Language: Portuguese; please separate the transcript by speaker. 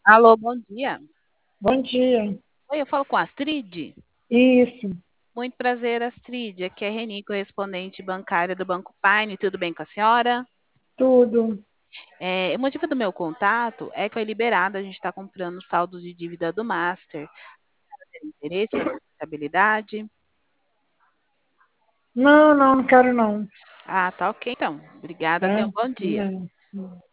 Speaker 1: Alô, bom dia.
Speaker 2: Bom dia.
Speaker 1: Oi, eu falo com a Astrid.
Speaker 2: Isso,
Speaker 1: Muito prazer, Astrid. Aqui é Reni, correspondente bancária do Banco Paine. Tudo bem com a senhora?
Speaker 2: tudo.
Speaker 1: O motivo do meu contato é que foi liberado, a gente está comprando saldo de dívida do Master. Tem interesse nessa possibilidade?
Speaker 2: Não, não quero não.
Speaker 1: Ah, tá ok então. Obrigada, tenha
Speaker 2: Tá?
Speaker 1: um bom dia.
Speaker 2: Não.